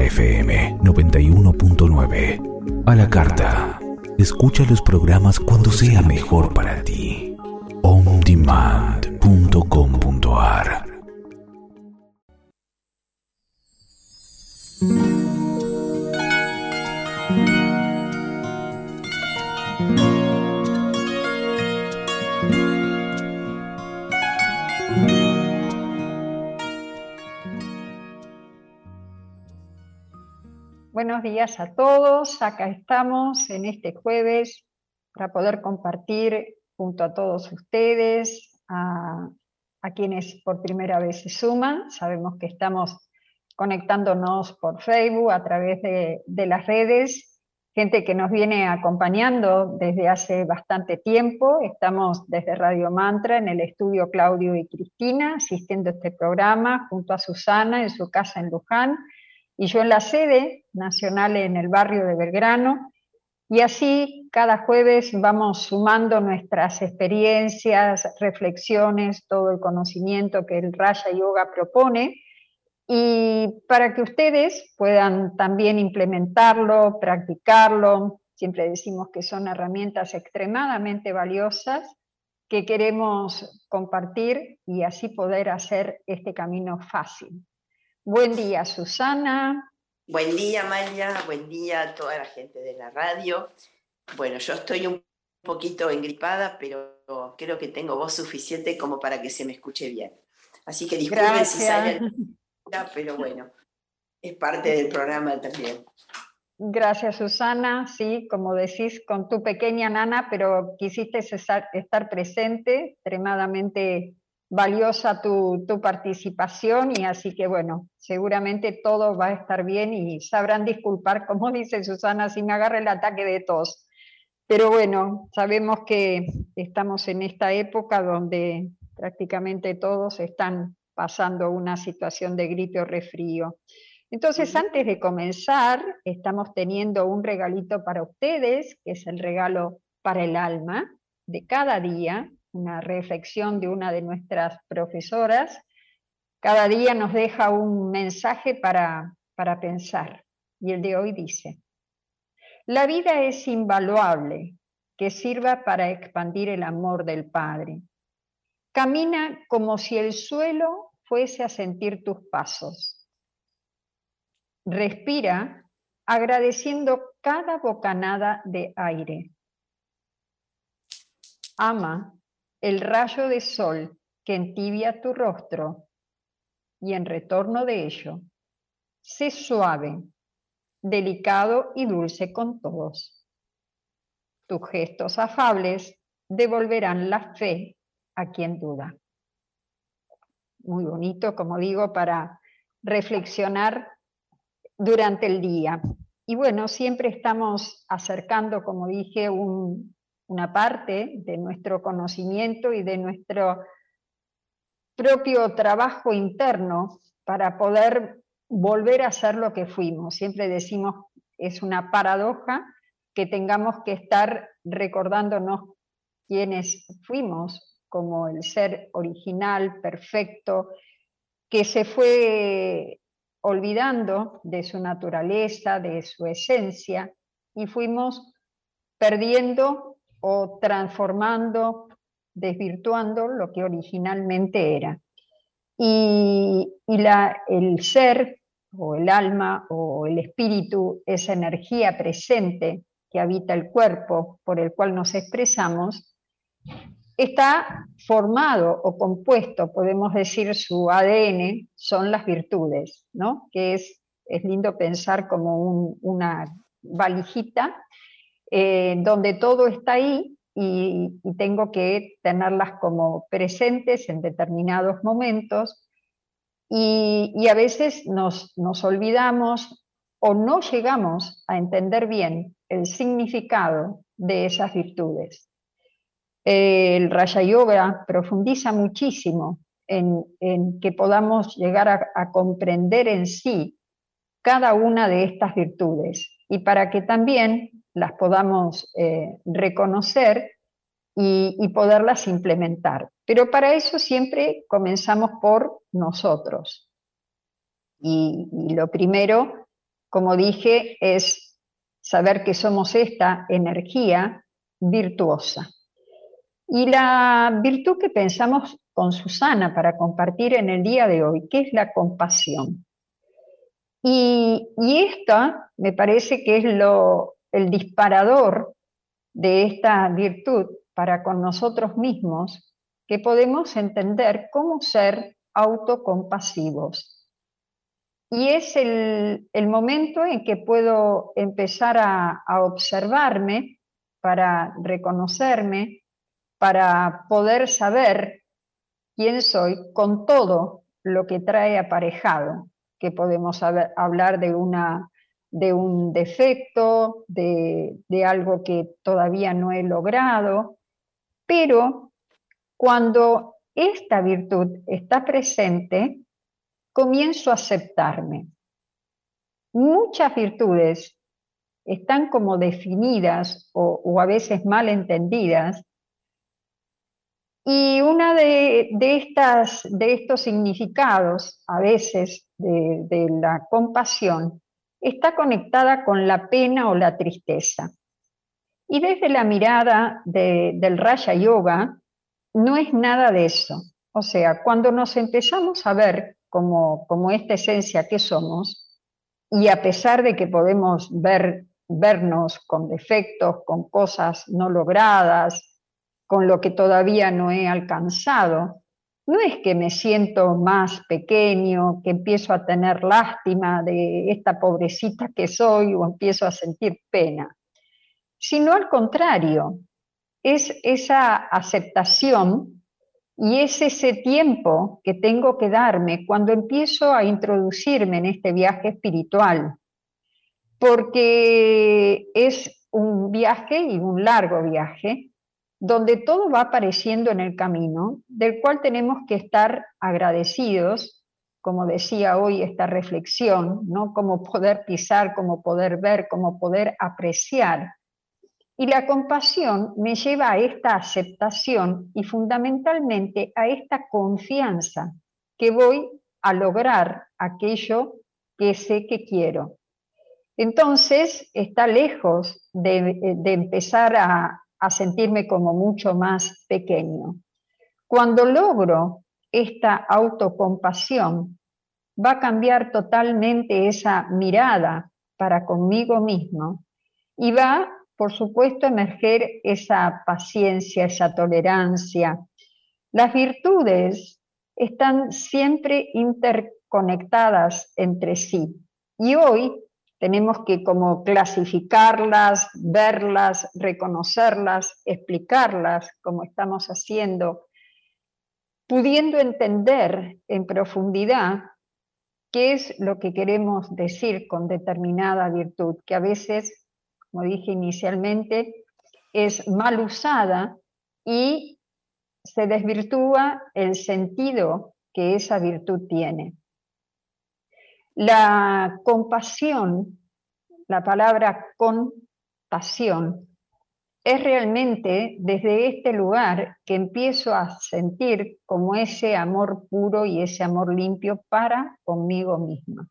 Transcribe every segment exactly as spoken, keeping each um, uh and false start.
F M noventa y uno punto nueve. A la carta. Escucha los programas cuando sea mejor para ti. on demand punto com punto a r. Buenos días a todos, acá estamos en este jueves para poder compartir junto a todos ustedes, a, a quienes por primera vez se suman. Sabemos que estamos conectándonos por Facebook a través de, de las redes, gente que nos viene acompañando desde hace bastante tiempo. Estamos desde Radio Mantra en el estudio Claudio y Cristina, asistiendo a este programa junto a Susana en su casa en Luján, y yo en la sede nacional en el barrio de Belgrano, y así cada jueves vamos sumando nuestras experiencias, reflexiones, todo el conocimiento que el Raja Yoga propone, y para que ustedes puedan también implementarlo, practicarlo. Siempre decimos que son herramientas extremadamente valiosas que queremos compartir y así poder hacer este camino fácil. Buen día, Susana. Buen día, Maya. Buen día a toda la gente de la radio. Bueno, yo estoy un poquito engripada, pero creo que tengo voz suficiente como para que se me escuche bien. Así que disculpen Gracias. si sale, pero bueno, es parte del programa también. Gracias, Susana. Sí, como decís, con tu pequeña nana, pero quisiste estar presente, extremadamente valiosa tu, tu participación, y así que bueno, seguramente todo va a estar bien y sabrán disculpar, como dice Susana, si me agarra el ataque de tos. Pero bueno, sabemos que estamos en esta época donde prácticamente todos están pasando una situación de gripe o resfrío. Entonces, antes de comenzar, estamos teniendo un regalito para ustedes, que es el regalo para el alma de cada día, una reflexión de una de nuestras profesoras. Cada día nos deja un mensaje para, para pensar, y el de hoy dice: la vida es invaluable, que sirva para expandir el amor del Padre. Camina como si el suelo fuese a sentir tus pasos. Respira agradeciendo cada bocanada de aire. Ama el rayo de sol que entibia tu rostro, y en retorno de ello, sé suave, delicado y dulce con todos. Tus gestos afables devolverán la fe a quien duda. Muy bonito, como digo, para reflexionar durante el día. Y bueno, siempre estamos acercando, como dije, un, una parte de nuestro conocimiento y de nuestro propio trabajo interno para poder volver a ser lo que fuimos. Siempre decimos, es una paradoja que tengamos que estar recordándonos quiénes fuimos, como el ser original, perfecto, que se fue olvidando de su naturaleza, de su esencia, y fuimos perdiendo o transformando, desvirtuando lo que originalmente era. Y, y la, el ser, o el alma, o el espíritu, esa energía presente que habita el cuerpo, por el cual nos expresamos, está formado o compuesto, podemos decir, su A D N son las virtudes, ¿no? Que es, es lindo pensar como un, una valijita eh, donde todo está ahí, y, y tengo que tenerlas como presentes en determinados momentos, y, y a veces nos, nos olvidamos o no llegamos a entender bien el significado de esas virtudes. El Raja Yoga profundiza muchísimo en, en que podamos llegar a, a comprender en sí cada una de estas virtudes, y para que también las podamos eh, reconocer y, y poderlas implementar. Pero para eso siempre comenzamos por nosotros. Y, y lo primero como dije, es saber que somos esta energía virtuosa. Y la virtud que pensamos con Susana para compartir en el día de hoy, que es la compasión. Y, y esta me parece que es lo, el disparador de esta virtud para con nosotros mismos, que podemos entender cómo ser autocompasivos. Y es el, el momento en que puedo empezar a, a observarme para reconocerme, para poder saber quién soy con todo lo que trae aparejado, que podemos haber, hablar de, una, de un defecto, de, de algo que todavía no he logrado, pero cuando esta virtud está presente, comienzo a aceptarme. Muchas virtudes están como definidas o, o a veces mal entendidas, y una de, de, estas, de estos significados, a veces, de, de la compasión, está conectada con la pena o la tristeza. Y desde la mirada de, del Raja Yoga, no es nada de eso. O sea, cuando nos empezamos a ver como, como esta esencia que somos, y a pesar de que podemos ver, vernos con defectos, con cosas no logradas, con lo que todavía no he alcanzado, no es que me siento más pequeño, que empiezo a tener lástima de esta pobrecita que soy o empiezo a sentir pena, sino al contrario, es esa aceptación y es ese tiempo que tengo que darme cuando empiezo a introducirme en este viaje espiritual, porque es un viaje y un largo viaje, donde todo va apareciendo en el camino, del cual tenemos que estar agradecidos, como decía hoy esta reflexión, ¿no? Cómo poder pisar, cómo poder ver, cómo poder apreciar. Y la compasión me lleva a esta aceptación y fundamentalmente a esta confianza que voy a lograr aquello que sé que quiero. Entonces está lejos de, de empezar a, a sentirme como mucho más pequeño. Cuando logro esta autocompasión, va a cambiar totalmente esa mirada para conmigo mismo y va, por supuesto, a emerger esa paciencia, esa tolerancia. Las virtudes están siempre interconectadas entre sí y hoy tenemos que como clasificarlas, verlas, reconocerlas, explicarlas, como estamos haciendo, pudiendo entender en profundidad qué es lo que queremos decir con determinada virtud, que a veces, como dije inicialmente, es mal usada y se desvirtúa el sentido que esa virtud tiene. La compasión, la palabra compasión, es realmente desde este lugar que empiezo a sentir como ese amor puro y ese amor limpio para conmigo misma.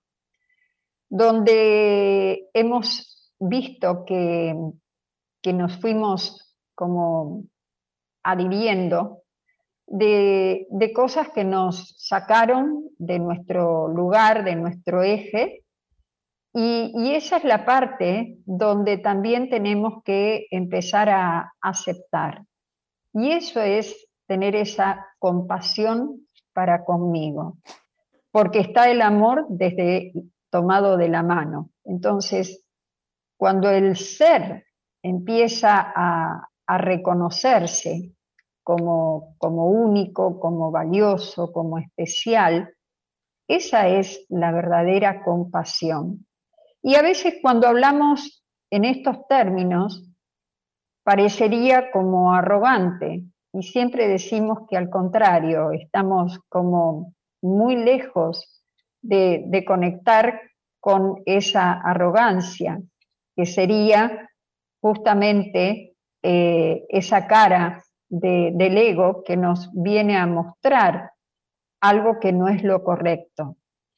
Donde hemos visto que, que nos fuimos como adhiriendo de, de cosas que nos sacaron de nuestro lugar, de nuestro eje, y, y esa es la parte donde también tenemos que empezar a aceptar. Y eso es tener esa compasión para conmigo, porque está el amor desde tomado de la mano. Entonces, cuando el ser empieza a, a reconocerse como, como único, como valioso, como especial, esa es la verdadera compasión. Y a veces cuando hablamos en estos términos, parecería como arrogante, y siempre decimos que al contrario, estamos como muy lejos de, de conectar con esa arrogancia, que sería justamente eh, esa cara de, del ego que nos viene a mostrar algo que no es lo correcto.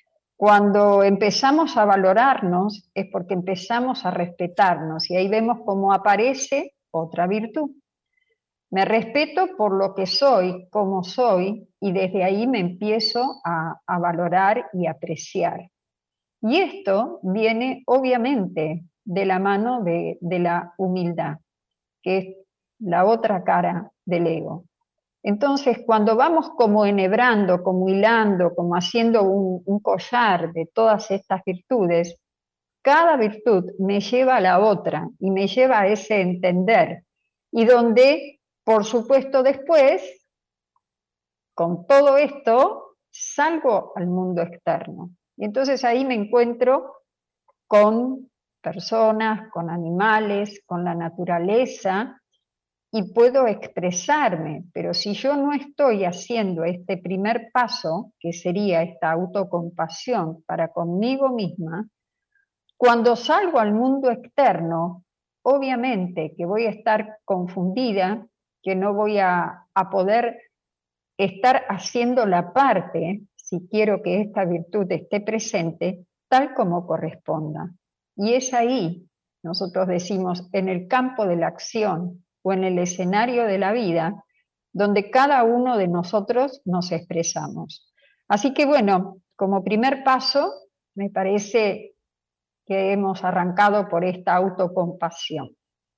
Cuando empezamos a valorarnos es porque empezamos a respetarnos y ahí vemos cómo aparece otra virtud. Me respeto por lo que soy, como soy, y desde ahí me empiezo a, a valorar y apreciar. Y esto viene obviamente de la mano de, de la humildad, que es la otra cara del ego. Entonces, cuando vamos como enhebrando, como hilando, como haciendo un, un collar de todas estas virtudes, cada virtud me lleva a la otra y me lleva a ese entender. Y donde, por supuesto, después, con todo esto, salgo al mundo externo. Y entonces ahí me encuentro con personas, con animales, con la naturaleza, y puedo expresarme, pero si yo no estoy haciendo este primer paso, que sería esta autocompasión para conmigo misma, cuando salgo al mundo externo, obviamente que voy a estar confundida, que no voy a, a poder estar haciendo la parte, si quiero que esta virtud esté presente, tal como corresponda. Y es ahí, nosotros decimos, en el campo de la acción, o en el escenario de la vida, donde cada uno de nosotros nos expresamos. Así que bueno, como primer paso, me parece que hemos arrancado por esta autocompasión.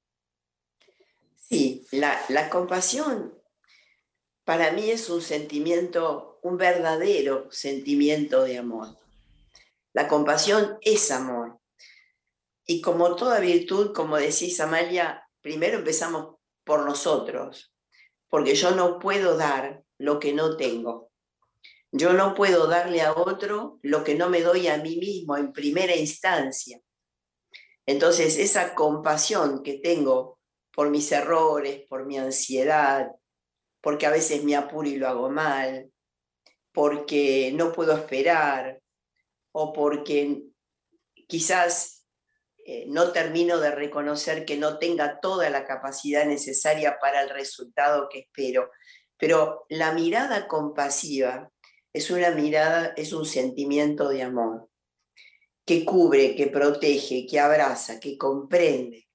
Sí, la, la compasión para mí es un sentimiento, un verdadero sentimiento de amor. La compasión es amor. Y como toda virtud, como decís, Amalia, primero empezamos por nosotros, porque yo no puedo dar lo que no tengo. Yo no puedo darle a otro lo que no me doy a mí mismo en primera instancia. Entonces, esa compasión que tengo por mis errores, por mi ansiedad, porque a veces me apuro y lo hago mal, porque no puedo esperar, o porque quizás Eh, no termino de reconocer que no tenga toda la capacidad necesaria para el resultado que espero. Pero la mirada compasiva es una mirada, es un sentimiento de amor que cubre, que protege, que abraza, que comprende.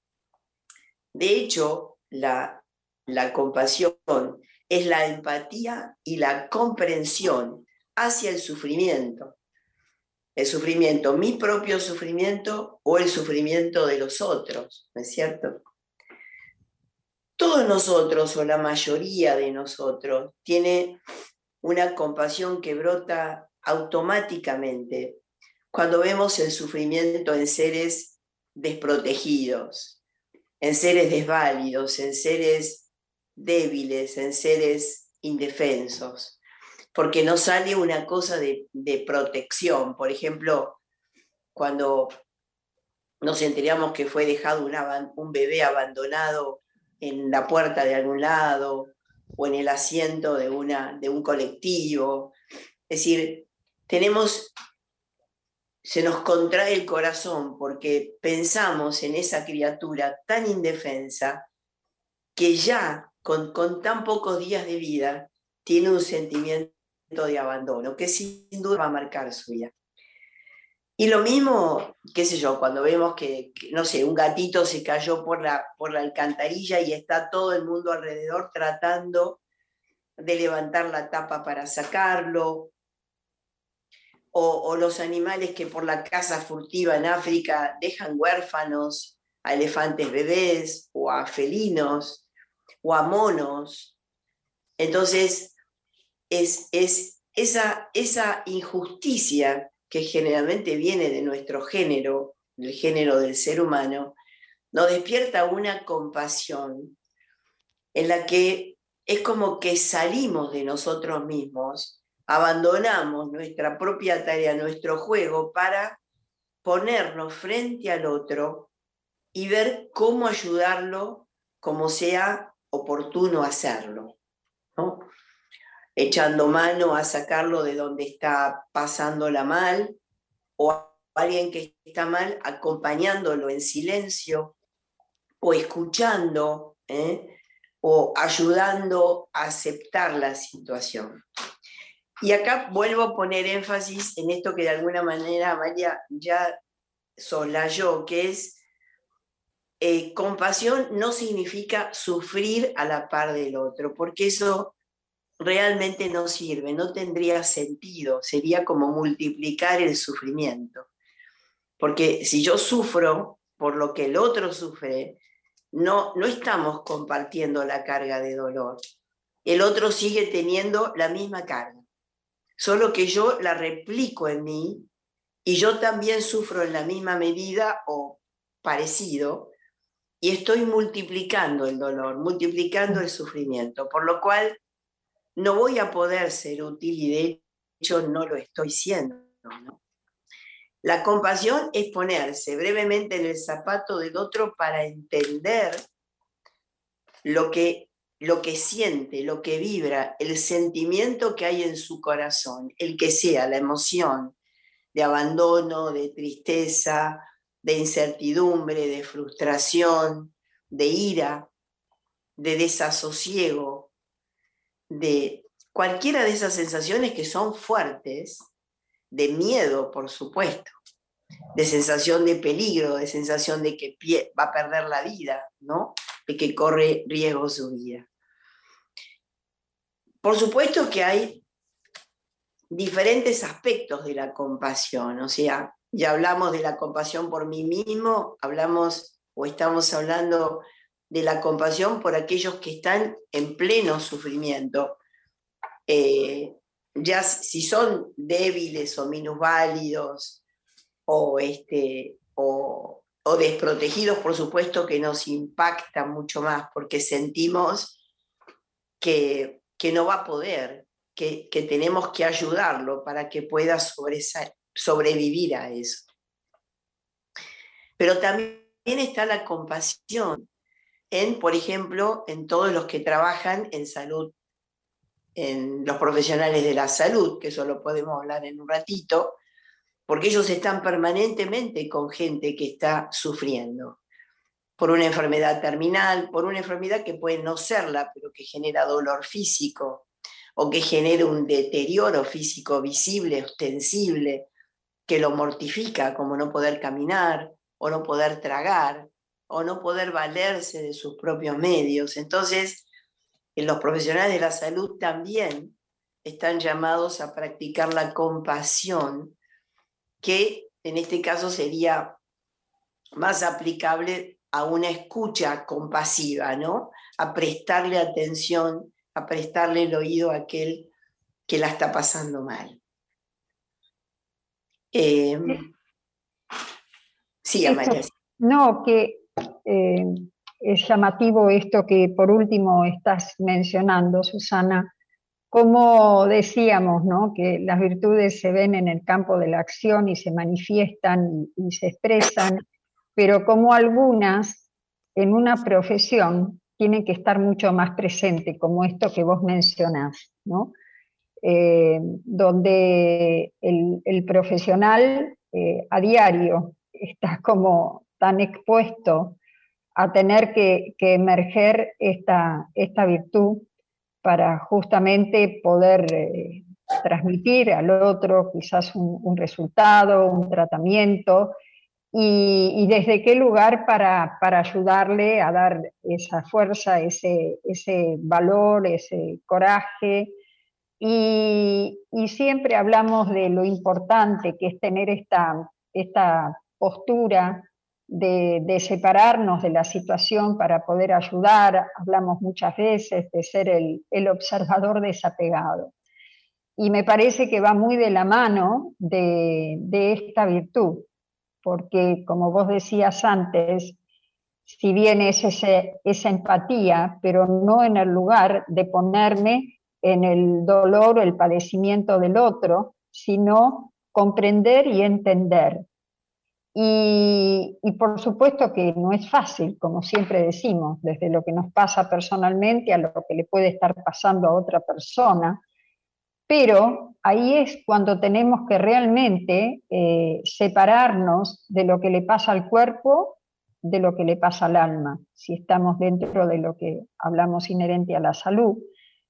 De hecho, la, la compasión es la empatía y la comprensión hacia el sufrimiento. El sufrimiento, mi propio sufrimiento o el sufrimiento de los otros, ¿no es cierto? Todos nosotros, o la mayoría de nosotros, tiene una compasión que brota automáticamente cuando vemos el sufrimiento en seres desprotegidos, en seres desválidos, en seres débiles, en seres indefensos. Porque nos sale una cosa de, de protección. Por ejemplo, cuando nos enteramos que fue dejado una, un bebé abandonado en la puerta de algún lado o en el asiento de, una, de un colectivo. Es decir, tenemos, se nos contrae el corazón porque pensamos en esa criatura tan indefensa que ya con, con tan pocos días de vida tiene un sentimiento de abandono, que sin duda va a marcar su vida. Y lo mismo, qué sé yo, cuando vemos que, que, no sé, un gatito se cayó por la, por la alcantarilla y está todo el mundo alrededor tratando de levantar la tapa para sacarlo, o, o los animales que por la caza furtiva en África dejan huérfanos a elefantes bebés, o a felinos, o a monos. Entonces, Es, es esa, esa injusticia que generalmente viene de nuestro género, del género del ser humano, nos despierta una compasión en la que es como que salimos de nosotros mismos, abandonamos nuestra propia tarea, nuestro juego, para ponernos frente al otro y ver cómo ayudarlo como sea oportuno hacerlo, ¿no? Echando mano a sacarlo de donde está pasándola mal, o a alguien que está mal, acompañándolo en silencio, o escuchando, ¿eh? o ayudando a aceptar la situación. Y acá vuelvo a poner énfasis en esto que de alguna manera Amalia ya soslayó, que es eh, compasión no significa sufrir a la par del otro, porque eso realmente no sirve, no tendría sentido, sería como multiplicar el sufrimiento. Porque si yo sufro por lo que el otro sufre, no, no estamos compartiendo la carga de dolor. El otro sigue teniendo la misma carga, solo que yo la replico en mí y yo también sufro en la misma medida o parecido, y estoy multiplicando el dolor, multiplicando el sufrimiento, por lo cual no voy a poder ser útil y de hecho no lo estoy siendo, ¿no? La compasión es ponerse brevemente en el zapato del otro para entender lo que, lo que siente, lo que vibra, el sentimiento que hay en su corazón, el que sea la emoción de abandono, de tristeza, de incertidumbre, de frustración, de ira, de desasosiego, de cualquiera de esas sensaciones que son fuertes, de miedo, por supuesto, de sensación de peligro, de sensación de que va a perder la vida, ¿no? De que corre riesgo su vida. Por supuesto que hay diferentes aspectos de la compasión, o sea, ya hablamos de la compasión por mí mismo, hablamos o estamos hablando de la compasión por aquellos que están en pleno sufrimiento, eh, ya si son débiles o minusválidos o, este, o, o desprotegidos, por supuesto que nos impacta mucho más porque sentimos que, que no va a poder, que, que tenemos que ayudarlo para que pueda sobrevivir a eso. Pero también está la compasión en, por ejemplo, en todos los que trabajan en salud, en los profesionales de la salud, que eso lo podemos hablar en un ratito, porque ellos están permanentemente con gente que está sufriendo por una enfermedad terminal, por una enfermedad que puede no serla, pero que genera dolor físico, o que genera un deterioro físico visible, ostensible, que lo mortifica, como no poder caminar, o no poder tragar, o no poder valerse de sus propios medios. Entonces, los profesionales de la salud también están llamados a practicar la compasión, que en este caso sería más aplicable a una escucha compasiva, ¿no? A prestarle atención, a prestarle el oído a aquel que la está pasando mal. Eh, sí, Amalia. Esto, no, que eh, es llamativo esto que por último estás mencionando, Susana, como decíamos, ¿no? Que las virtudes se ven en el campo de la acción y se manifiestan y, y se expresan, pero como algunas en una profesión tienen que estar mucho más presentes, como esto que vos mencionás, ¿no? Eh, donde el, el profesional eh, a diario está como tan expuesto a tener que, que emerger esta, esta virtud para justamente poder eh, transmitir al otro quizás un, un resultado, un tratamiento, y, y desde qué lugar para, para ayudarle a dar esa fuerza, ese, ese valor, ese coraje. Y, y siempre hablamos de lo importante que es tener esta, esta postura de, de separarnos de la situación para poder ayudar. Hablamos muchas veces de ser el, el observador desapegado. Y me parece que va muy de la mano de, de esta virtud, porque como vos decías antes, si bien es ese, esa empatía, pero no en el lugar de ponerme en el dolor o el padecimiento del otro, sino comprender y entender. Y, y por supuesto que no es fácil, como siempre decimos, desde lo que nos pasa personalmente a lo que le puede estar pasando a otra persona, pero ahí es cuando tenemos que realmente eh, separarnos de lo que le pasa al cuerpo, de lo que le pasa al alma, si estamos dentro de lo que hablamos inherente a la salud.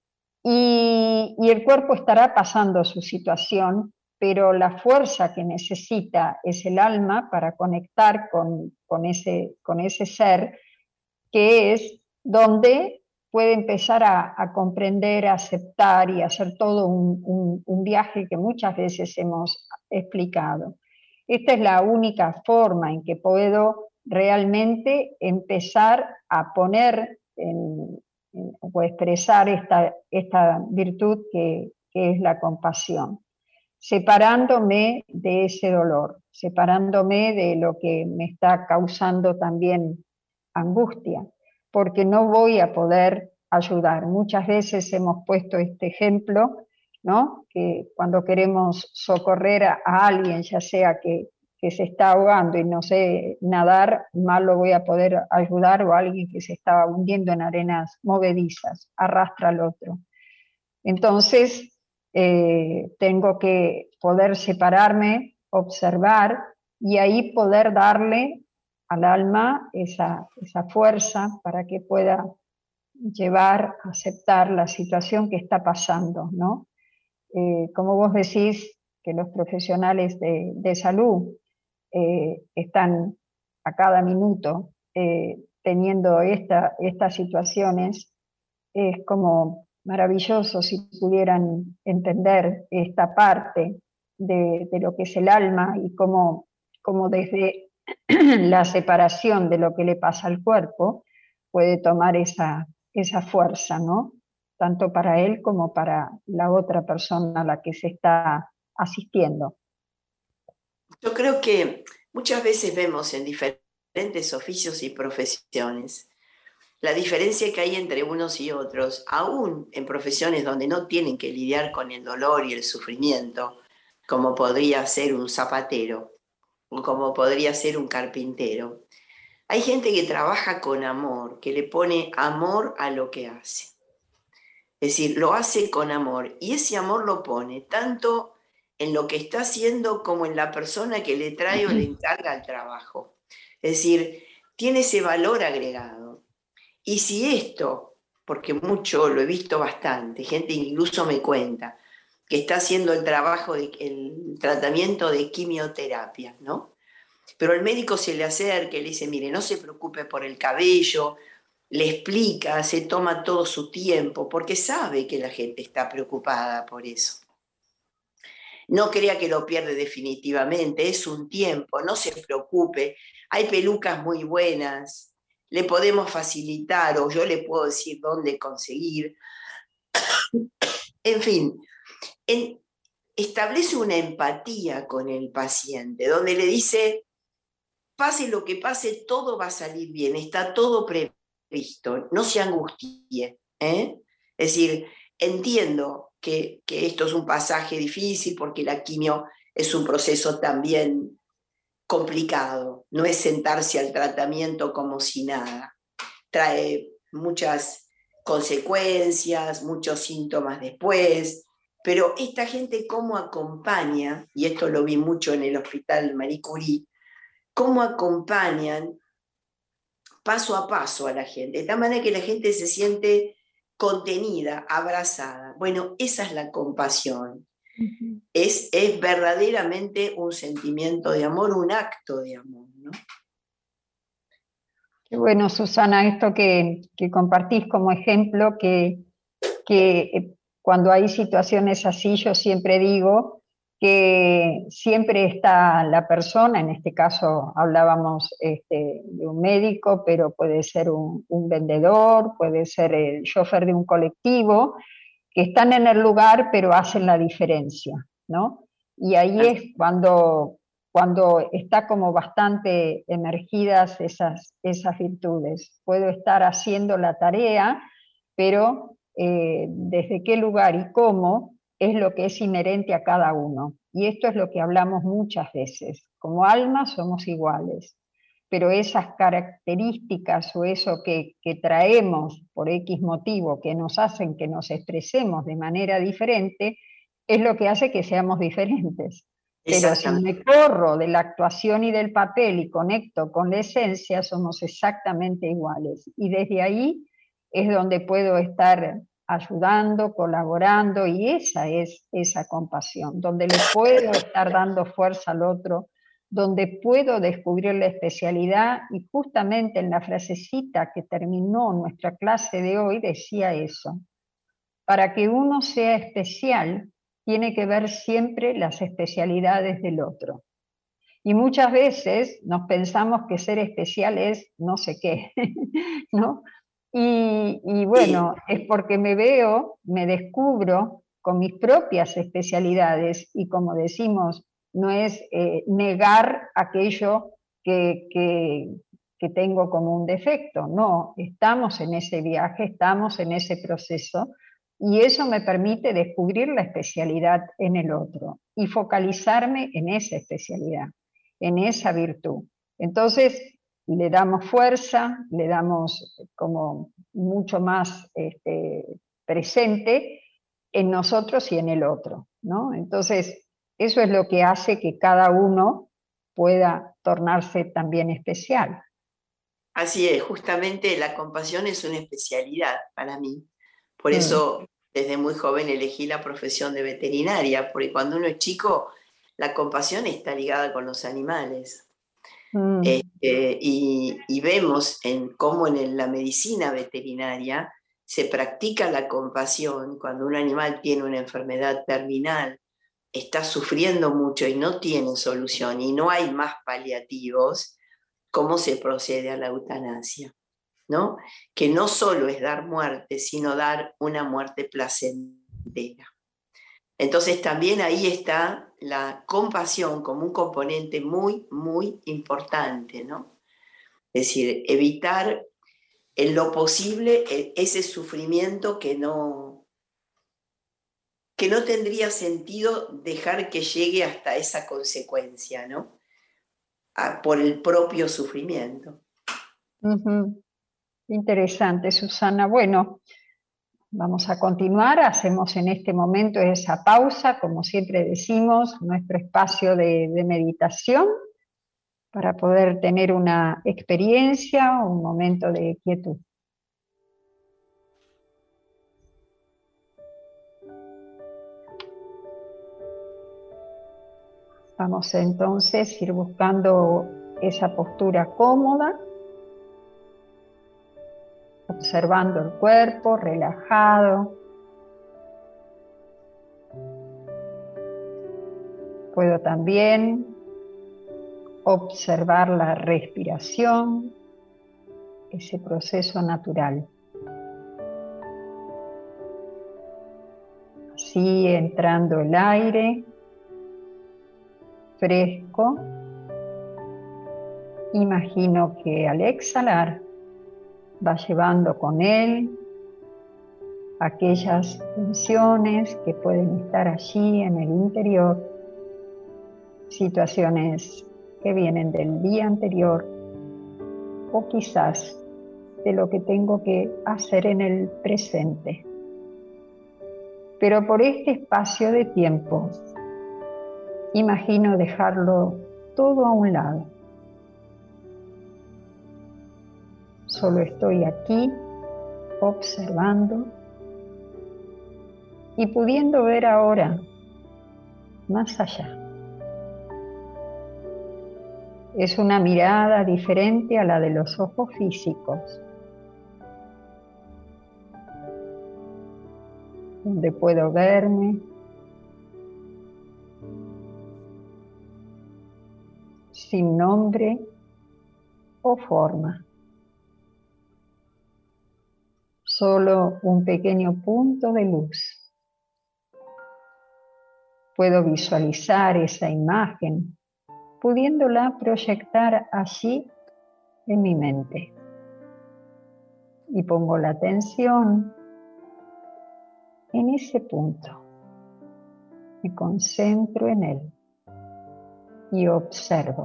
y, y el cuerpo estará pasando su situación, pero la fuerza que necesita es el alma para conectar con, con, ese, con ese ser, que es donde puede empezar a, a comprender, a aceptar y hacer todo un, un, un viaje que muchas veces hemos explicado. Esta es la única forma en que puedo realmente empezar a poner en, en, o expresar esta, esta virtud que, que es la compasión, separándome de ese dolor, separándome de lo que me está causando también angustia, porque no voy a poder ayudar. Muchas veces hemos puesto este ejemplo, ¿no? Que cuando queremos socorrer a, a alguien, ya sea que, que se está ahogando y no sé nadar, mal lo voy a poder ayudar, o a alguien que se está hundiendo en arenas movedizas, arrastra al otro. Entonces, eh, tengo que poder separarme, observar, y ahí poder darle al alma esa, esa fuerza para que pueda llevar a aceptar la situación que está pasando, ¿no? Eh, como vos decís, que los profesionales de, de salud eh, están a cada minuto eh, teniendo esta, estas situaciones, es como maravilloso si pudieran entender esta parte de, de lo que es el alma y cómo, cómo desde la separación de lo que le pasa al cuerpo puede tomar esa, esa fuerza, ¿no? Tanto para él como para la otra persona a la que se está asistiendo. Yo creo que muchas veces vemos en diferentes oficios y profesiones la diferencia que hay entre unos y otros, aún en profesiones donde no tienen que lidiar con el dolor y el sufrimiento, como podría ser un zapatero o como podría ser un carpintero. Hay gente que trabaja con amor, que le pone amor a lo que hace. Es decir, lo hace con amor, y ese amor lo pone tanto en lo que está haciendo como en la persona que le trae o le encarga el trabajo. Es decir, tiene ese valor agregado. Y si esto, porque mucho lo he visto bastante, gente incluso me cuenta que está haciendo el trabajo, de, el tratamiento de quimioterapia, ¿no? Pero el médico se le acerca y le dice, mire, no se preocupe por el cabello, le explica, se toma todo su tiempo, porque sabe que la gente está preocupada por eso. No crea que lo pierde definitivamente, es un tiempo, no se preocupe, hay pelucas muy buenas, le podemos facilitar, o yo le puedo decir dónde conseguir. En fin, en, establece una empatía con el paciente, donde le dice, pase lo que pase, todo va a salir bien, está todo previsto, no se angustie, ¿eh? Es decir, entiendo que, que esto es un pasaje difícil, porque la quimio es un proceso también complicado, no es sentarse al tratamiento como si nada, trae muchas consecuencias, muchos síntomas después, pero esta gente cómo acompaña, y esto lo vi mucho en el Hospital Marie Curie, cómo acompañan paso a paso a la gente, de tal manera que la gente se siente contenida, abrazada. Bueno, esa es la compasión. Uh-huh. Es, es verdaderamente un sentimiento de amor, un acto de amor, ¿no? Qué bueno, Susana, esto que, que compartís como ejemplo, que, que cuando hay situaciones así, yo siempre digo que siempre está la persona, en este caso hablábamos este, de un médico, pero puede ser un, un vendedor, puede ser el chofer de un colectivo, que están en el lugar pero hacen la diferencia, ¿no? Y ahí es cuando, cuando está como bastante emergidas esas, esas virtudes. Puedo estar haciendo la tarea, pero eh, desde qué lugar y cómo es lo que es inherente a cada uno. Y esto es lo que hablamos muchas veces. Como almas somos iguales, pero esas características o eso que, que traemos por X motivo, que nos hacen que nos expresemos de manera diferente, es lo que hace que seamos diferentes. Pero si me corro de la actuación y del papel y conecto con la esencia, somos exactamente iguales. Y desde ahí es donde puedo estar ayudando, colaborando, y esa es esa compasión, donde le puedo estar dando fuerza al otro, donde puedo descubrir la especialidad, y justamente en la frasecita que terminó nuestra clase de hoy decía eso. Para que uno sea especial, tiene que ver siempre las especialidades del otro. Y muchas veces nos pensamos que ser especial es no sé qué, ¿no? Y, y bueno, sí. Es porque me veo, me descubro con mis propias especialidades, y como decimos, no es eh, negar aquello que, que, que tengo como un defecto, no, estamos en ese viaje, estamos en ese proceso, y eso me permite descubrir la especialidad en el otro y focalizarme en esa especialidad, en esa virtud. Entonces, le damos fuerza, le damos como mucho más este, presente en nosotros y en el otro, ¿no? Entonces, eso es lo que hace que cada uno pueda tornarse también especial. Así es, justamente la compasión es una especialidad para mí. Por eso, desde muy joven elegí la profesión de veterinaria, porque cuando uno es chico, la compasión está ligada con los animales. Mm. Este, y, y vemos en cómo en la medicina veterinaria se practica la compasión cuando un animal tiene una enfermedad terminal, está sufriendo mucho y no tiene solución y no hay más paliativos, cómo se procede a la eutanasia, ¿no? Que no solo es dar muerte, sino dar una muerte placentera. Entonces también ahí está la compasión como un componente muy, muy importante, ¿no? Es decir, evitar en lo posible ese sufrimiento que no, que no tendría sentido dejar que llegue hasta esa consecuencia, ¿no? A, por el propio sufrimiento. Uh-huh. Interesante, Susana. Bueno, vamos a continuar, hacemos en este momento esa pausa, como siempre decimos, nuestro espacio de, de meditación, para poder tener una experiencia, un momento de quietud. Vamos entonces a ir buscando esa postura cómoda, observando el cuerpo relajado. Puedo también observar la respiración, ese proceso natural. Así entrando el aire fresco, imagino que al exhalar va llevando con él aquellas tensiones que pueden estar allí en el interior, situaciones que vienen del día anterior o quizás de lo que tengo que hacer en el presente. Pero por este espacio de tiempo, imagino dejarlo todo a un lado. Solo estoy aquí observando y pudiendo ver ahora más allá. Es una mirada diferente a la de los ojos físicos, donde puedo verme sin nombre o forma. Solo un pequeño punto de luz. Puedo visualizar esa imagen, pudiéndola proyectar allí en mi mente. Y pongo la atención en ese punto. Me concentro en él y observo.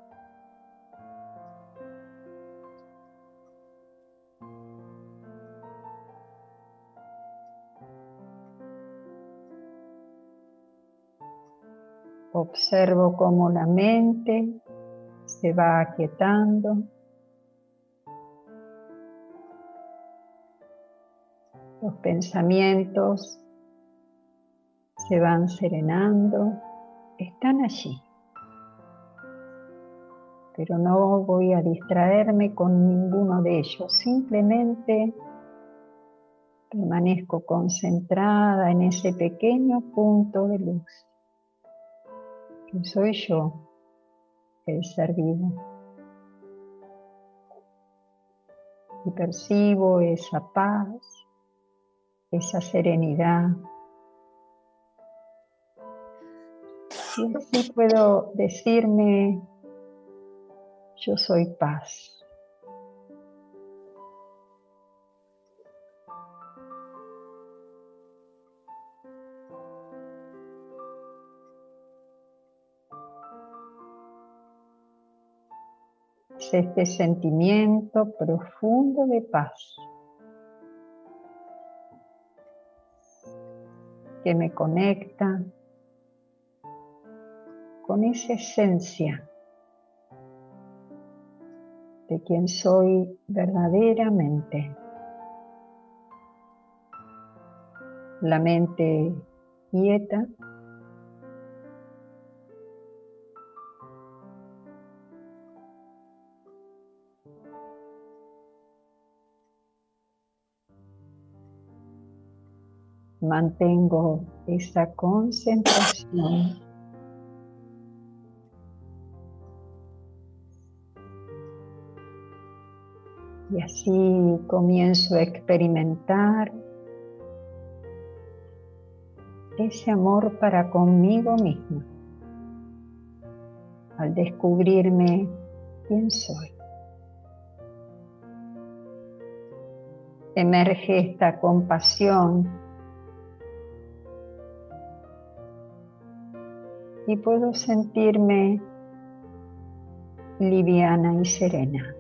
Observo cómo la mente se va aquietando. Los pensamientos se van serenando, están allí. Pero no voy a distraerme con ninguno de ellos, simplemente permanezco concentrada en ese pequeño punto de luz, que soy yo, el ser vivo. Y percibo esa paz, esa serenidad. Y así puedo decirme, yo soy paz. Es este sentimiento profundo de paz que me conecta con esa esencia de quien soy verdaderamente. La mente quieta, mantengo esa concentración y así comienzo a experimentar ese amor para conmigo misma al descubrirme quién soy. Emerge esta compasión y puedo sentirme liviana y serena.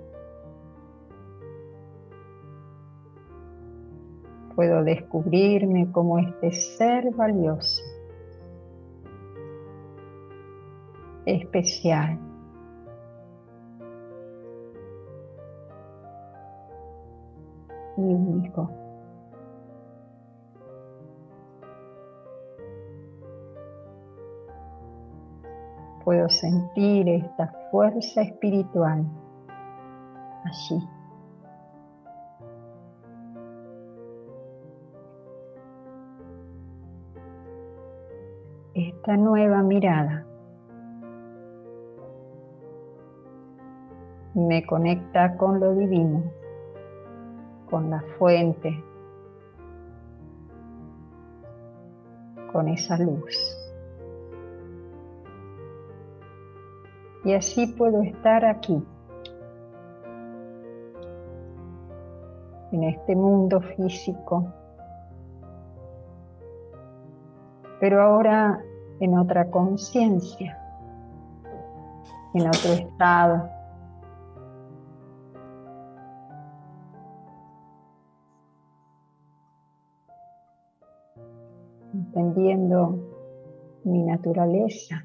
Puedo descubrirme como este ser valioso, especial. Y único. Puedo sentir esta fuerza espiritual allí. Esta nueva mirada me conecta con lo divino, con la fuente, con esa luz. Y así puedo estar aquí, en este mundo físico, pero ahora en otra conciencia, en otro estado. Entendiendo mi naturaleza.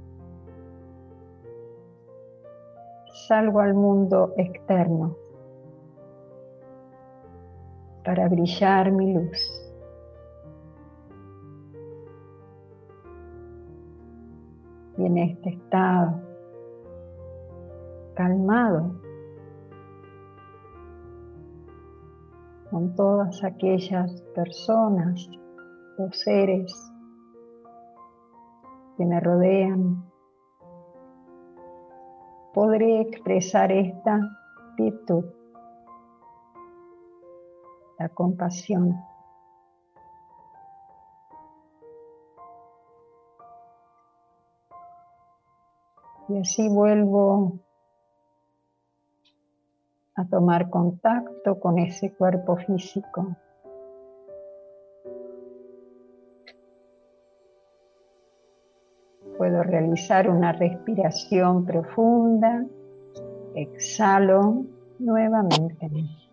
Salgo al mundo externo para brillar mi luz. Y en este estado calmado, con todas aquellas personas, los seres que me rodean, podré expresar esta virtud, la compasión. Y así vuelvo a tomar contacto con ese cuerpo físico. Puedo realizar una respiración profunda. Exhalo nuevamente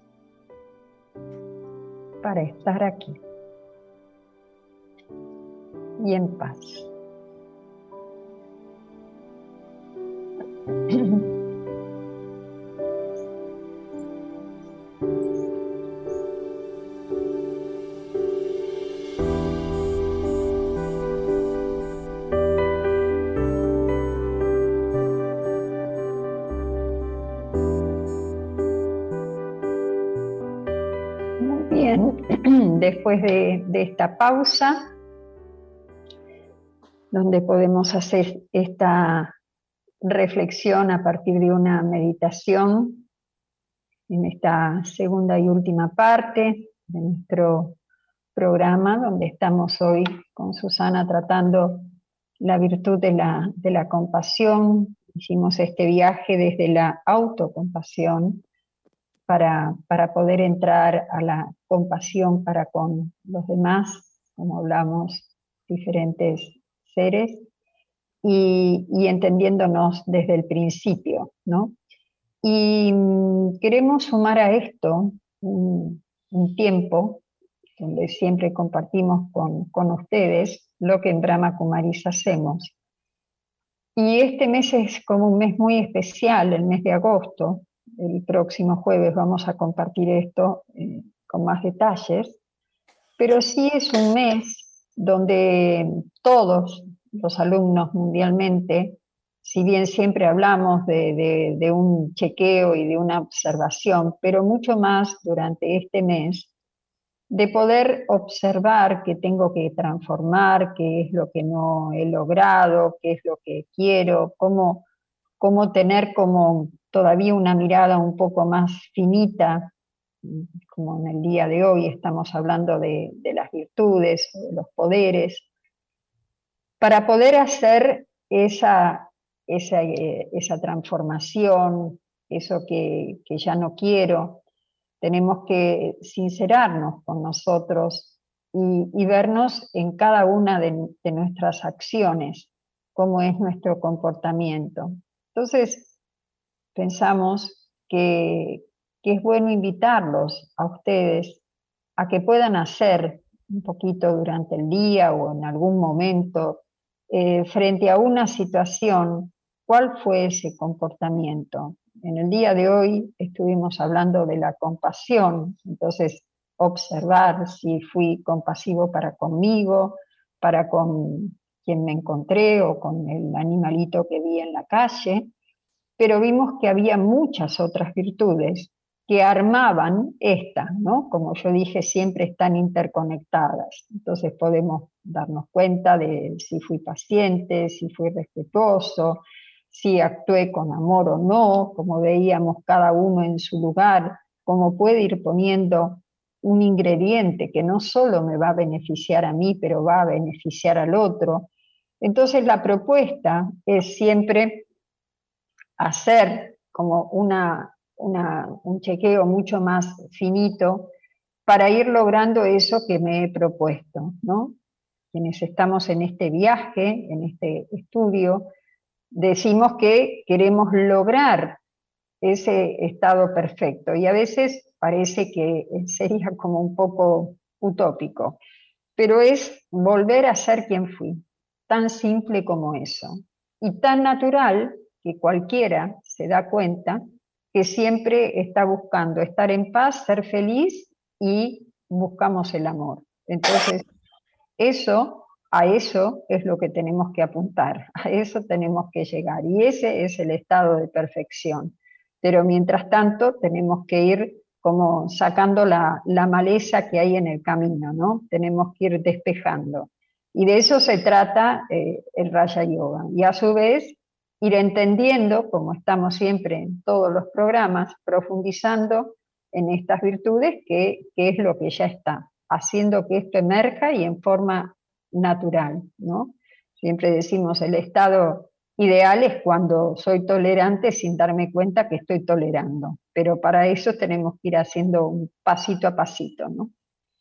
para estar aquí y en paz. después de, de esta pausa, donde podemos hacer esta reflexión a partir de una meditación, en esta segunda y última parte de nuestro programa, donde estamos hoy con Susana tratando la virtud de la, de la compasión. Hicimos este viaje desde la autocompasión para, para poder entrar a la compasión para con los demás, como hablamos, diferentes seres, y, y entendiéndonos desde el principio, ¿no? Y mm, queremos sumar a esto un, un tiempo donde siempre compartimos con, con ustedes lo que en Brahma Kumaris hacemos. Y este mes es como un mes muy especial, el mes de agosto. El próximo jueves vamos a compartir esto eh, con más detalles, pero sí es un mes donde todos los alumnos mundialmente, si bien siempre hablamos de, de, de un chequeo y de una observación, pero mucho más durante este mes, de poder observar qué tengo que transformar, qué es lo que no he logrado, qué es lo que quiero, cómo, cómo tener como todavía una mirada un poco más finita, como en el día de hoy estamos hablando de, de las virtudes, de los poderes, para poder hacer esa, esa, esa transformación, eso que, que ya no quiero. Tenemos que sincerarnos con nosotros y, y vernos en cada una de, de nuestras acciones, cómo es nuestro comportamiento. Entonces, pensamos que, que es bueno invitarlos a ustedes a que puedan hacer un poquito durante el día o en algún momento, eh, frente a una situación, ¿cuál fue ese comportamiento? En el día de hoy estuvimos hablando de la compasión, entonces observar si fui compasivo para conmigo, para con quien me encontré o con el animalito que vi en la calle, pero vimos que había muchas otras virtudes que armaban esta, ¿no? Como yo dije, siempre están interconectadas. Entonces podemos darnos cuenta de si fui paciente, si fui respetuoso, si actué con amor o no, como veíamos cada uno en su lugar, cómo puede ir poniendo un ingrediente que no solo me va a beneficiar a mí, pero va a beneficiar al otro. Entonces la propuesta es siempre hacer como una, una, un chequeo mucho más finito para ir logrando eso que me he propuesto, ¿no? Quienes estamos en este viaje, en este estudio, decimos que queremos lograr ese estado perfecto y a veces parece que sería como un poco utópico, pero es volver a ser quien fui, tan simple como eso, y tan natural que cualquiera se da cuenta que siempre está buscando estar en paz, ser feliz y buscamos el amor. Entonces, eso, a eso es lo que tenemos que apuntar, a eso tenemos que llegar, y ese es el estado de perfección. Pero mientras tanto tenemos que ir como sacando la, la maleza que hay en el camino, ¿no? Tenemos que ir despejando. Y de eso se trata eh, el Raja Yoga. Y a su vez, ir entendiendo, como estamos siempre en todos los programas, profundizando en estas virtudes, que, que es lo que ya está, haciendo que esto emerja y en forma natural, ¿no? Siempre decimos el estado ideal es cuando soy tolerante sin darme cuenta que estoy tolerando, pero para eso tenemos que ir haciendo un pasito a pasito, ¿no?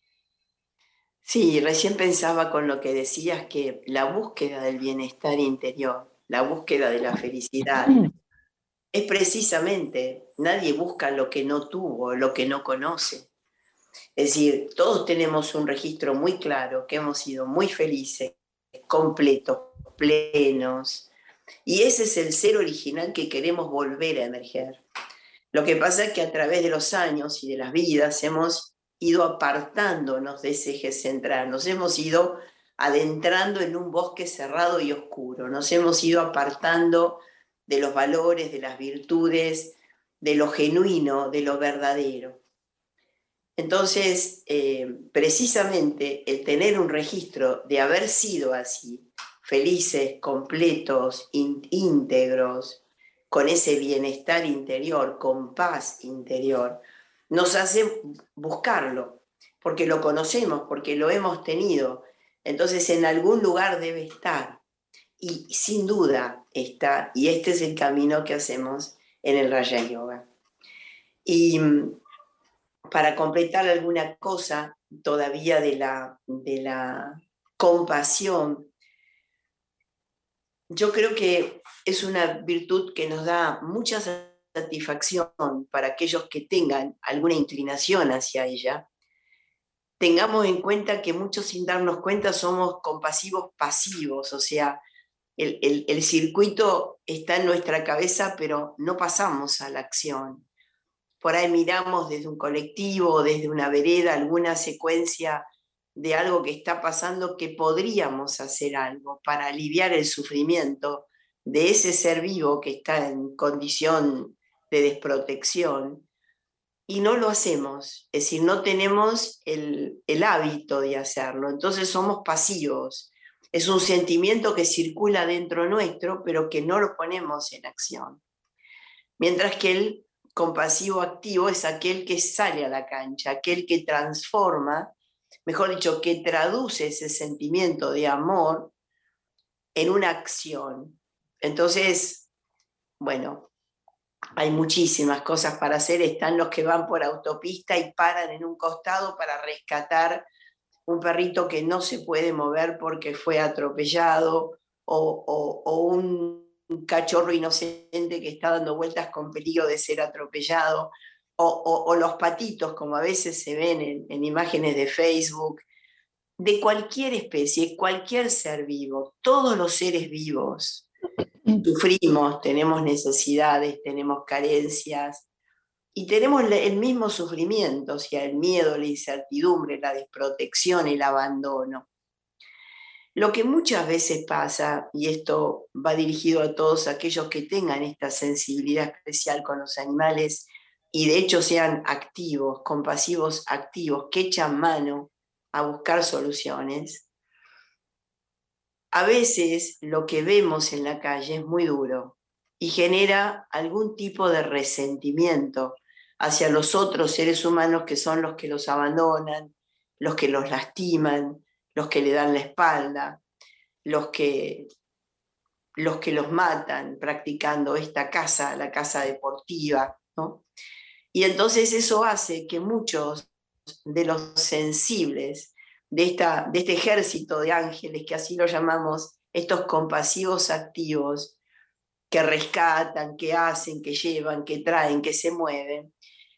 Sí, recién pensaba con lo que decías que la búsqueda del bienestar interior, la búsqueda de la felicidad, es precisamente, nadie busca lo que no tuvo, lo que no conoce. Es decir, todos tenemos un registro muy claro, que hemos sido muy felices, completos, plenos, y ese es el ser original que queremos volver a emerger. Lo que pasa es que a través de los años y de las vidas hemos ido apartándonos de ese eje central, nos hemos ido adentrando en un bosque cerrado y oscuro, nos hemos ido apartando de los valores, de las virtudes, de lo genuino, de lo verdadero. Entonces, eh, precisamente el tener un registro de haber sido así, felices, completos, in- íntegros, con ese bienestar interior, con paz interior, nos hace buscarlo, porque lo conocemos, porque lo hemos tenido. Entonces, en algún lugar debe estar. Y sin duda está, y este es el camino que hacemos en el Raja Yoga. Y para completar alguna cosa todavía de la, de la compasión, yo creo que es una virtud que nos da mucha satisfacción para aquellos que tengan alguna inclinación hacia ella. Tengamos en cuenta que muchos, sin darnos cuenta, somos compasivos pasivos, o sea, el, el, el circuito está en nuestra cabeza, pero no pasamos a la acción. Por ahí miramos desde un colectivo, desde una vereda, alguna secuencia de algo que está pasando, que podríamos hacer algo para aliviar el sufrimiento de ese ser vivo que está en condición de desprotección, y no lo hacemos, es decir, no tenemos el, el hábito de hacerlo, entonces somos pasivos. Es un sentimiento que circula dentro nuestro, pero que no lo ponemos en acción. Mientras que el compasivo activo es aquel que sale a la cancha, aquel que transforma, mejor dicho, que traduce ese sentimiento de amor en una acción. Entonces, bueno, hay muchísimas cosas para hacer. Están los que van por autopista y paran en un costado para rescatar un perrito que no se puede mover porque fue atropellado, o, o, o un un cachorro inocente que está dando vueltas con peligro de ser atropellado, o, o, o los patitos, como a veces se ven en, en imágenes de Facebook, de cualquier especie, cualquier ser vivo, todos los seres vivos sufrimos, tenemos necesidades, tenemos carencias, y tenemos el mismo sufrimiento, o sea, el miedo, la incertidumbre, la desprotección, el abandono. Lo que muchas veces pasa, y esto va dirigido a todos aquellos que tengan esta sensibilidad especial con los animales y de hecho sean activos, compasivos activos, que echan mano a buscar soluciones, a veces lo que vemos en la calle es muy duro y genera algún tipo de resentimiento hacia los otros seres humanos que son los que los abandonan, los que los lastiman, los que le dan la espalda, los que, los que los matan practicando esta caza, la caza deportiva, ¿no? Y entonces eso hace que muchos de los sensibles de, esta, de este ejército de ángeles, que así lo llamamos, estos compasivos activos, que rescatan, que hacen, que llevan, que traen, que se mueven,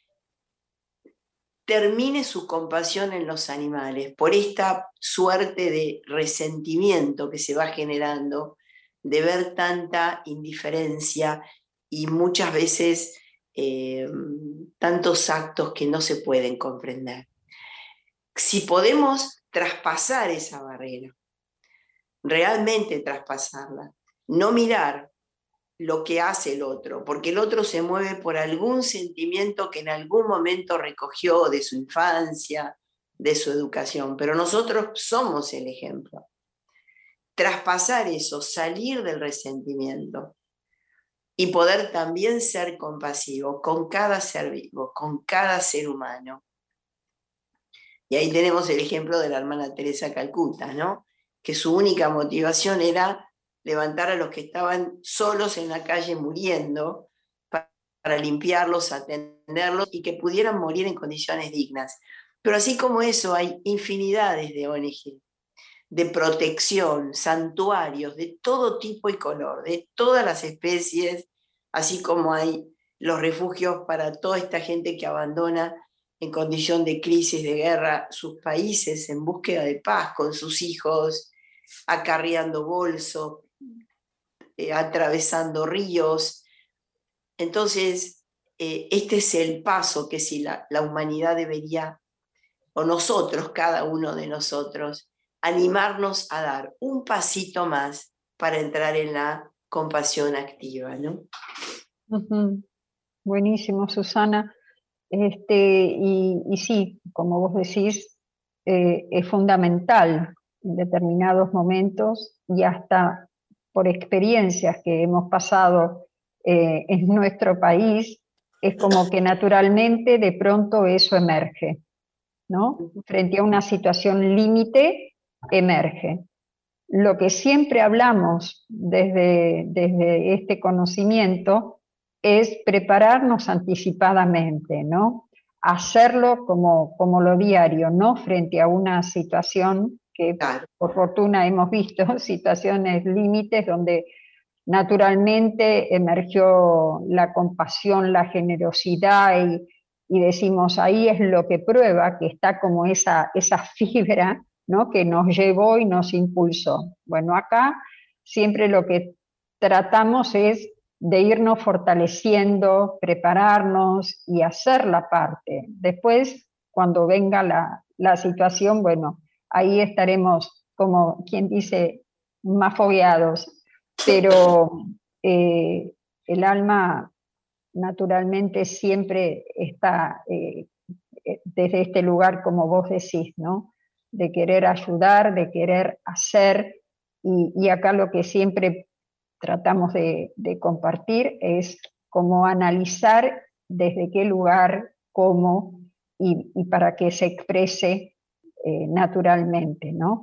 termine su compasión en los animales por esta suerte de resentimiento que se va generando de ver tanta indiferencia y muchas veces eh, tantos actos que no se pueden comprender. Si podemos traspasar esa barrera, realmente traspasarla, no mirar lo que hace el otro, porque el otro se mueve por algún sentimiento que en algún momento recogió de su infancia, de su educación, pero nosotros somos el ejemplo. Traspasar eso, salir del resentimiento y poder también ser compasivo con cada ser vivo, con cada ser humano. Y ahí tenemos el ejemplo de la hermana Teresa Calcuta, ¿no? Que su única motivación era levantar a los que estaban solos en la calle muriendo para, para limpiarlos, atenderlos y que pudieran morir en condiciones dignas. Pero así como eso hay infinidades de O N G, de protección, santuarios de todo tipo y color, de todas las especies, así como hay los refugios para toda esta gente que abandona en condición de crisis, de guerra, sus países en búsqueda de paz con sus hijos, acarreando bolsos, eh, atravesando ríos. Entonces, eh, este es el paso que si la, la humanidad debería, o nosotros, cada uno de nosotros, animarnos a dar un pasito más para entrar en la compasión activa, ¿no? Uh-huh. Buenísimo, Susana. Este, y, y sí, como vos decís, eh, es fundamental en determinados momentos y hasta por experiencias que hemos pasado eh, en nuestro país, es como que naturalmente de pronto eso emerge, ¿no? Frente a una situación límite, emerge. Lo que siempre hablamos desde, desde este conocimiento es prepararnos anticipadamente, ¿no? Hacerlo como, como lo diario, no frente a una situación que Claro. por fortuna hemos visto, situaciones límites donde naturalmente emergió la compasión, la generosidad y, y decimos, ahí es lo que prueba que está como esa, esa fibra, ¿no? Que nos llevó y nos impulsó. Bueno, acá siempre lo que tratamos es de irnos fortaleciendo, prepararnos y hacer la parte. Después, cuando venga la, la situación, bueno, ahí estaremos, como quien dice, más fogueados. Pero eh, el alma naturalmente siempre está eh, desde este lugar, como vos decís, ¿no? De querer ayudar, de querer hacer, y, y acá lo que siempre tratamos de, de compartir es cómo analizar desde qué lugar, cómo y, y para que se exprese eh, naturalmente, ¿no?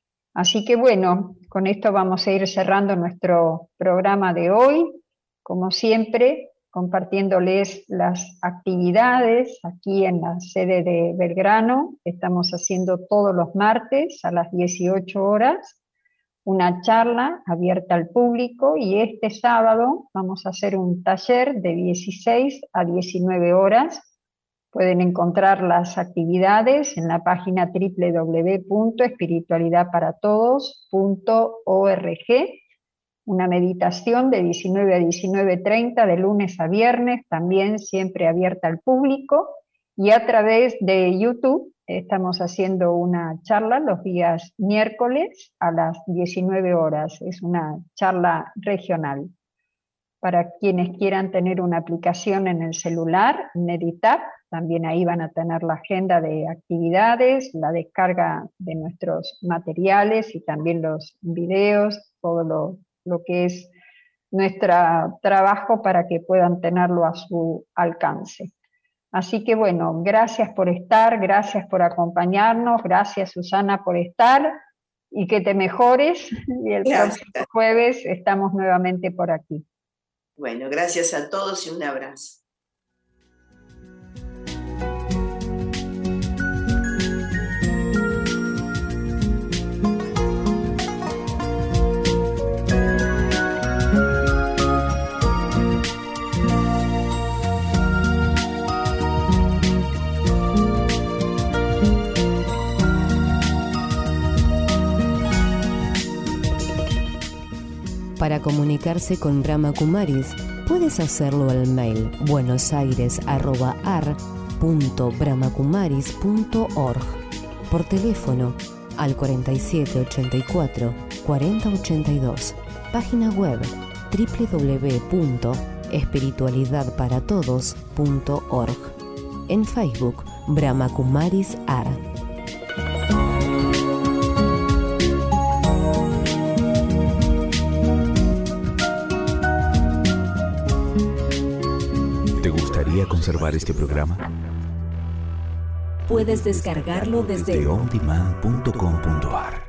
Así que bueno, con esto vamos a ir cerrando nuestro programa de hoy, como siempre, compartiéndoles las actividades aquí en la sede de Belgrano. Estamos haciendo todos los martes a las dieciocho horas una charla abierta al público, y este sábado vamos a hacer un taller de dieciséis a diecinueve horas. Pueden encontrar las actividades en la página doble u doble u doble u punto espiritualidad para todos punto org. Una meditación de diecinueve a diecinueve treinta de lunes a viernes, también siempre abierta al público. Y a través de YouTube estamos haciendo una charla los días miércoles a las diecinueve horas. Es una charla regional. Para quienes quieran tener una aplicación en el celular, Meditar, también ahí van a tener la agenda de actividades, la descarga de nuestros materiales y también los videos, todo lo, lo que es nuestro trabajo para que puedan tenerlo a su alcance. Así que bueno, gracias por estar, gracias por acompañarnos, gracias Susana por estar y que te mejores. Y el Gracias. próximo jueves estamos nuevamente por aquí. Bueno, gracias a todos y un abrazo. Para comunicarse con Brahma Kumaris, puedes hacerlo al mail buenosaires arroba ar punto brahmakumaris punto org, por teléfono al cuarenta y siete ochenta y cuatro cuarenta ochenta y dos, página web doble u doble u doble u punto espiritualidad para todos punto org, en Facebook Brahma Kumaris Ar. ¿Te gustaría conservar este programa? Puedes descargarlo desde De on demand punto com punto ar